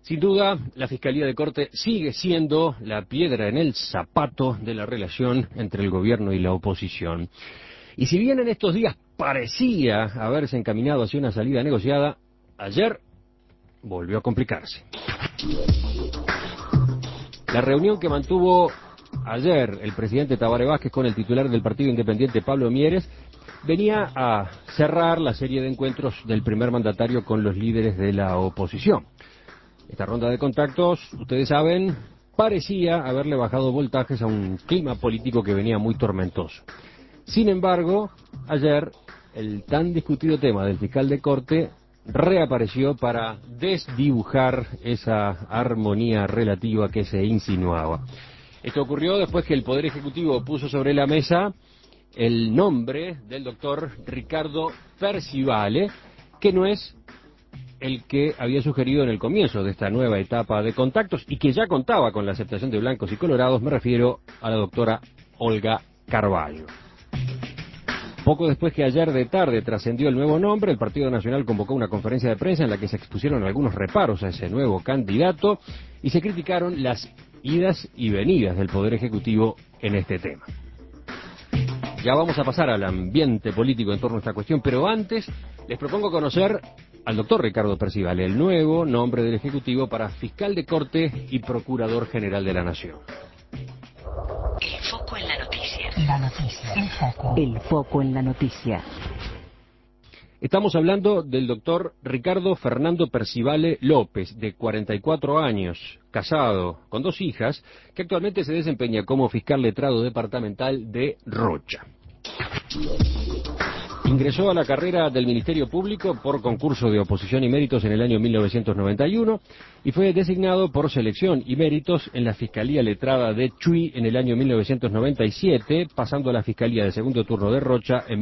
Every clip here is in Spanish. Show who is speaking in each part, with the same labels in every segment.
Speaker 1: Sin duda, la Fiscalía de Corte sigue siendo la piedra en el zapato de la relación entre el gobierno y la oposición. Y si bien en estos días parecía haberse encaminado hacia una salida negociada, ayer volvió a complicarse. La reunión que mantuvo ayer el presidente Tabaré Vázquez con el titular del Partido Independiente, Pablo Mieres, venía a cerrar la serie de encuentros del primer mandatario con los líderes de la oposición. Esta ronda de contactos, ustedes saben, parecía haberle bajado voltajes a un clima político que venía muy tormentoso. Sin embargo, ayer el tan discutido tema del fiscal de Corte reapareció para desdibujar esa armonía relativa que se insinuaba. Esto ocurrió después que el Poder Ejecutivo puso sobre la mesa el nombre del doctor Ricardo Percivale, que no es el que había sugerido en el comienzo de esta nueva etapa de contactos y que ya contaba con la aceptación de blancos y colorados. Me refiero a la doctora Olga Carvalho. Poco después que ayer de tarde trascendió el nuevo nombre, el Partido Nacional convocó una conferencia de prensa en la que se expusieron algunos reparos a ese nuevo candidato y se criticaron las idas y venidas del Poder Ejecutivo en este tema. Ya vamos a pasar al ambiente político en torno a esta cuestión, pero antes les propongo conocer al doctor Ricardo Percivale, el nuevo nombre del Ejecutivo para fiscal de Corte y procurador general de la Nación.
Speaker 2: El foco en la noticia. La noticia. El foco. El foco en la noticia.
Speaker 1: Estamos hablando del doctor Ricardo Fernando Percivale López, de 44 años, casado, con 2 hijas, que actualmente se desempeña como fiscal letrado departamental de Rocha. Ingresó a la carrera del Ministerio Público por concurso de oposición y méritos en el año 1991 y fue designado por selección y méritos en la Fiscalía Letrada de Chuy en el año 1997, pasando a la Fiscalía de Segundo Turno de Rocha en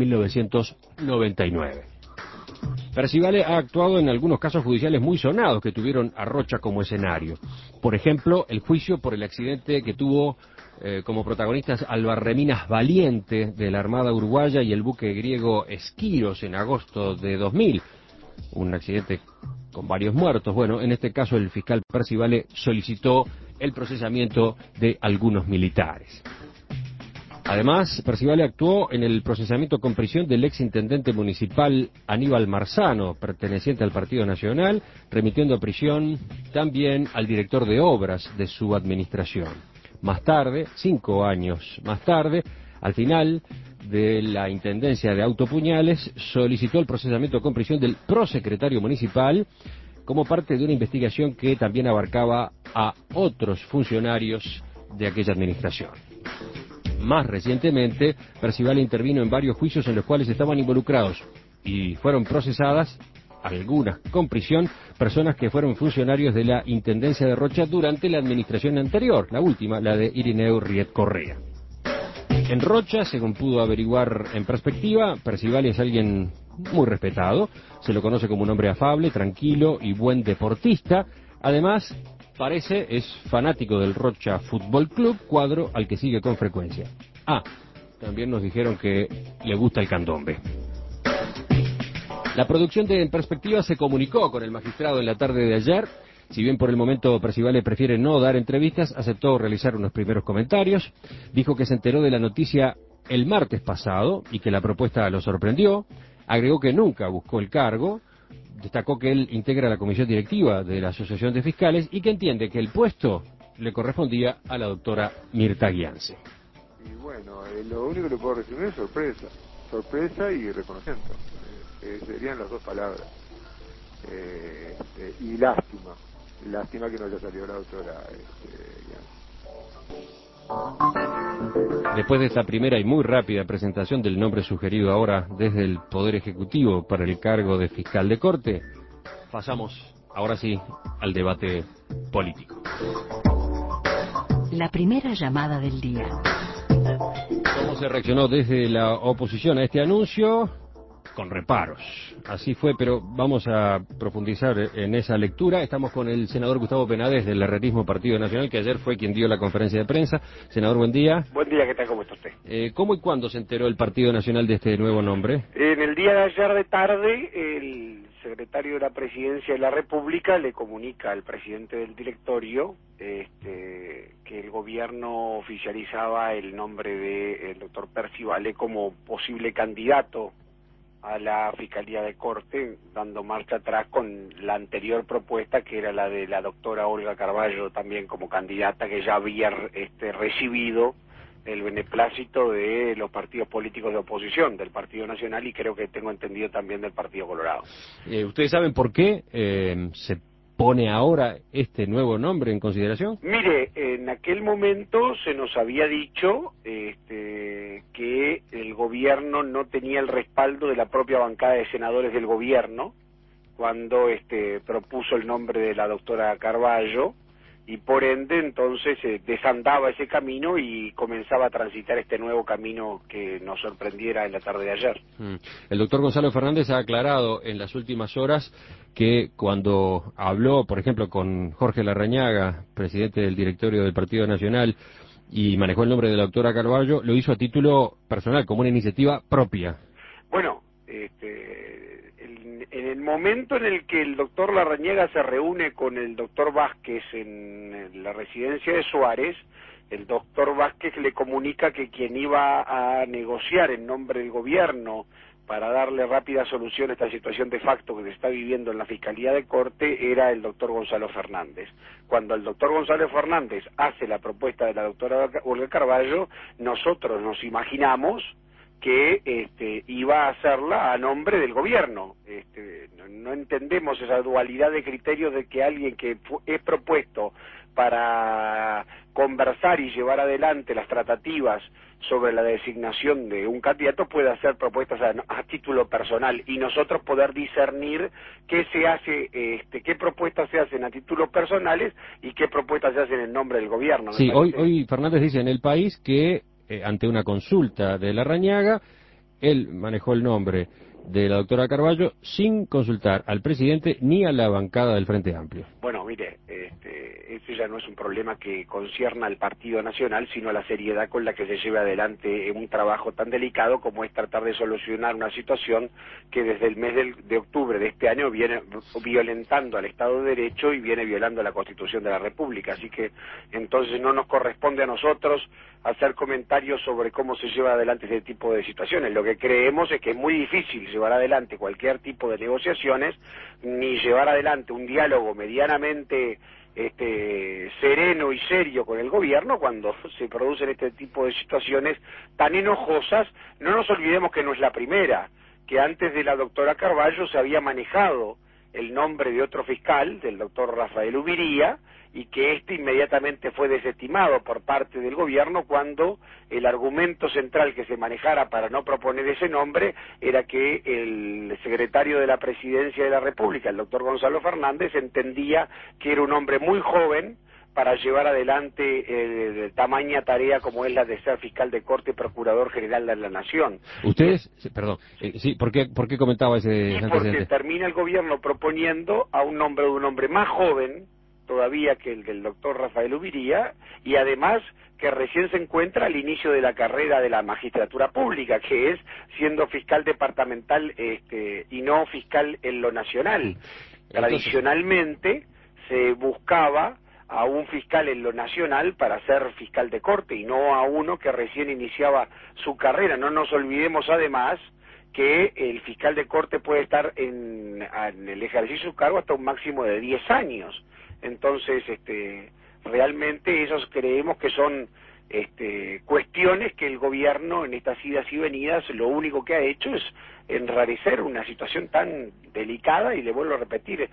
Speaker 1: 1999. Percivale ha actuado en algunos casos judiciales muy sonados que tuvieron a Rocha como escenario. Por ejemplo, el juicio por el accidente que tuvo como protagonistas Albarreminas Valiente de la Armada Uruguaya y el buque griego Esquiros en agosto de 2000. Un accidente con varios muertos. Bueno, en este caso el fiscal Percivale solicitó el procesamiento de algunos militares. Además, Percivale actuó en el procesamiento con prisión del exintendente municipal Aníbal Marzano, perteneciente al Partido Nacional, remitiendo a prisión también al director de obras de su administración. Más tarde, 5 años más tarde, al final de la Intendencia de Autopuñales, solicitó el procesamiento con prisión del prosecretario municipal como parte de una investigación que también abarcaba a otros funcionarios de aquella administración. Más recientemente, Percivale intervino en varios juicios en los cuales estaban involucrados y fueron procesadas, algunas con prisión, personas que fueron funcionarios de la Intendencia de Rocha durante la administración anterior, la última, la de Irineu Riet Correa. En Rocha, según pudo averiguar en perspectiva, Percivale es alguien muy respetado, se lo conoce como un hombre afable, tranquilo y buen deportista. Además, es fanático del Rocha Fútbol Club, cuadro al que sigue con frecuencia. También nos dijeron que le gusta el candombe. La producción de En Perspectiva se comunicó con el magistrado en la tarde de ayer. Si bien por el momento Percivale prefiere no dar entrevistas, aceptó realizar unos primeros comentarios. Dijo que se enteró de la noticia el martes pasado y que la propuesta lo sorprendió. Agregó que nunca buscó el cargo. Destacó que él integra la comisión directiva de la Asociación de Fiscales y que entiende que el puesto le correspondía a la doctora Mirta Gianse.
Speaker 3: Y bueno, lo único que le puedo resumir es sorpresa. Sorpresa y reconocimiento. Serían las 2 palabras. Y lástima. Lástima que no haya salido la doctora Gianse.
Speaker 1: Después de esta primera y muy rápida presentación del nombre sugerido ahora desde el Poder Ejecutivo para el cargo de fiscal de Corte, pasamos ahora sí al debate político.
Speaker 2: La primera llamada del día.
Speaker 1: ¿Cómo se reaccionó desde la oposición a este anuncio? Con reparos. Así fue, pero vamos a profundizar en esa lectura. Estamos con el senador Gustavo Penades del Herrerismo Partido Nacional, que ayer fue quien dio la conferencia de prensa. Senador, buen día.
Speaker 4: Buen día, ¿qué tal? ¿Cómo está usted?
Speaker 1: ¿Cómo y cuándo se enteró el Partido Nacional de este nuevo nombre?
Speaker 4: En el día de ayer de tarde, el secretario de la Presidencia de la República le comunica al presidente del directorio que el gobierno oficializaba el nombre del doctor Percy Vale como posible candidato a la Fiscalía de Corte, dando marcha atrás con la anterior propuesta, que era la de la doctora Olga Carballo, también como candidata, que ya había recibido el beneplácito de los partidos políticos de oposición, del Partido Nacional y creo que tengo entendido también del Partido Colorado.
Speaker 1: ¿Ustedes saben por qué se pone ahora este nuevo nombre en consideración?
Speaker 4: Mire, en aquel momento se nos había dicho que el gobierno no tenía el respaldo de la propia bancada de senadores del gobierno cuando propuso el nombre de la doctora Carballo, y por ende entonces desandaba ese camino y comenzaba a transitar este nuevo camino que nos sorprendiera en la tarde de ayer.
Speaker 1: El doctor Gonzalo Fernández ha aclarado en las últimas horas que cuando habló, por ejemplo, con Jorge Larrañaga, presidente del directorio del Partido Nacional, y manejó el nombre de la doctora Carballo, lo hizo a título personal, como una iniciativa propia.
Speaker 4: Bueno, en el momento en el que el doctor Larrañaga se reúne con el doctor Vázquez en la residencia de Suárez, el doctor Vázquez le comunica que quien iba a negociar en nombre del gobierno para darle rápida solución a esta situación de facto que se está viviendo en la Fiscalía de Corte era el doctor Gonzalo Fernández. Cuando el doctor Gonzalo Fernández hace la propuesta de la doctora Olga Carballo, nosotros nos imaginamos que iba a hacerla a nombre del gobierno. No entendemos esa dualidad de criterios de que alguien que es propuesto para conversar y llevar adelante las tratativas sobre la designación de un candidato puede hacer propuestas a título personal y nosotros poder discernir qué se hace, qué propuestas se hacen a títulos personales y qué propuestas se hacen en nombre del gobierno.
Speaker 1: Sí, hoy Fernández dice en El País que ante una consulta de Larrañaga, él manejó el nombre de la doctora Carballo sin consultar al presidente ni a la bancada del Frente Amplio.
Speaker 4: Bueno, mire, ese ya no es un problema que concierna al Partido Nacional, sino a la seriedad con la que se lleva adelante un trabajo tan delicado como es tratar de solucionar una situación que desde el mes de octubre de este año viene violentando al Estado de Derecho y viene violando la Constitución de la República. Así que entonces no nos corresponde a nosotros hacer comentarios sobre cómo se lleva adelante ese tipo de situaciones. Lo que creemos es que es muy difícil llevar adelante cualquier tipo de negociaciones, ni llevar adelante un diálogo medianamente sereno y serio con el gobierno cuando se producen este tipo de situaciones tan enojosas. No nos olvidemos que no es la primera, que antes de la doctora Carballo se había manejado el nombre de otro fiscal, del doctor Rafael Ubiría, y que inmediatamente fue desestimado por parte del gobierno cuando el argumento central que se manejara para no proponer ese nombre era que el secretario de la Presidencia de la República, el doctor Gonzalo Fernández, entendía que era un hombre muy joven para llevar adelante tamaña tarea como es la de ser fiscal de corte y procurador general de la Nación.
Speaker 1: Ustedes, perdón, sí, ¿por qué comentaba ese antecedente?
Speaker 4: Porque termina el gobierno proponiendo a un hombre más joven todavía que el del doctor Rafael Ubiría, y además que recién se encuentra al inicio de la carrera de la magistratura pública, que es siendo fiscal departamental y no fiscal en lo nacional. Tradicionalmente se buscaba a un fiscal en lo nacional para ser fiscal de corte y no a uno que recién iniciaba su carrera. No nos olvidemos además que el fiscal de corte puede estar en el ejercicio de su cargo hasta un máximo de 10 años. Entonces, realmente esos creemos que son cuestiones que el gobierno en estas idas y venidas lo único que ha hecho es enrarecer una situación tan delicada, y le vuelvo a repetir,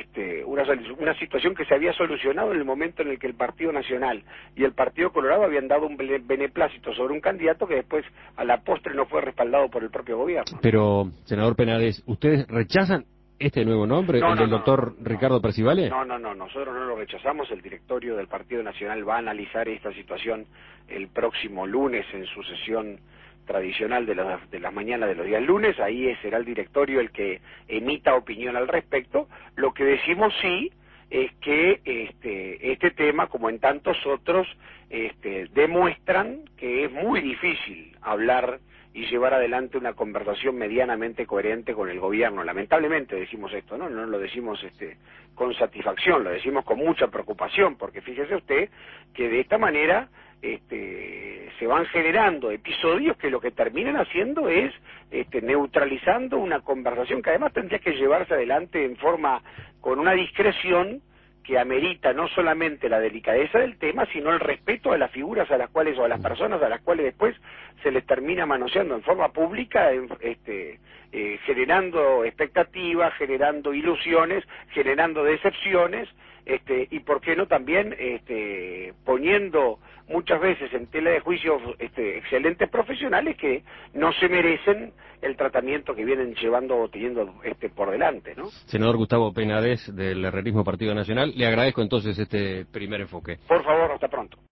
Speaker 4: una situación que se había solucionado en el momento en el que el Partido Nacional y el Partido Colorado habían dado un beneplácito sobre un candidato que después a la postre no fue respaldado por el propio gobierno.
Speaker 1: Pero, senador Penades, ¿ustedes rechazan este nuevo nombre, el del doctor Ricardo Percy Vale?
Speaker 4: No, nosotros no lo rechazamos. El directorio del Partido Nacional va a analizar esta situación el próximo lunes en su sesión tradicional de las mañanas de los días lunes. Ahí será el directorio el que emita opinión al respecto. Lo que decimos sí es que este tema, como en tantos otros, demuestran que es muy difícil hablar y llevar adelante una conversación medianamente coherente con el gobierno. Lamentablemente decimos esto, no lo decimos con satisfacción, lo decimos con mucha preocupación, porque fíjese usted que de esta manera se van generando episodios que lo que terminan haciendo es neutralizando una conversación que además tendría que llevarse adelante en forma con una discreción que amerita no solamente la delicadeza del tema, sino el respeto a las figuras a las cuales o a las personas a las cuales después se les termina manoseando en forma pública, generando expectativas, generando ilusiones, generando decepciones, y por qué no también poniendo muchas veces en tela de juicio excelentes profesionales que no se merecen el tratamiento que vienen llevando o teniendo por delante, ¿no?
Speaker 1: Senador Gustavo Penades, del Herrerismo Partido Nacional, le agradezco entonces este primer enfoque.
Speaker 4: Por favor, hasta pronto.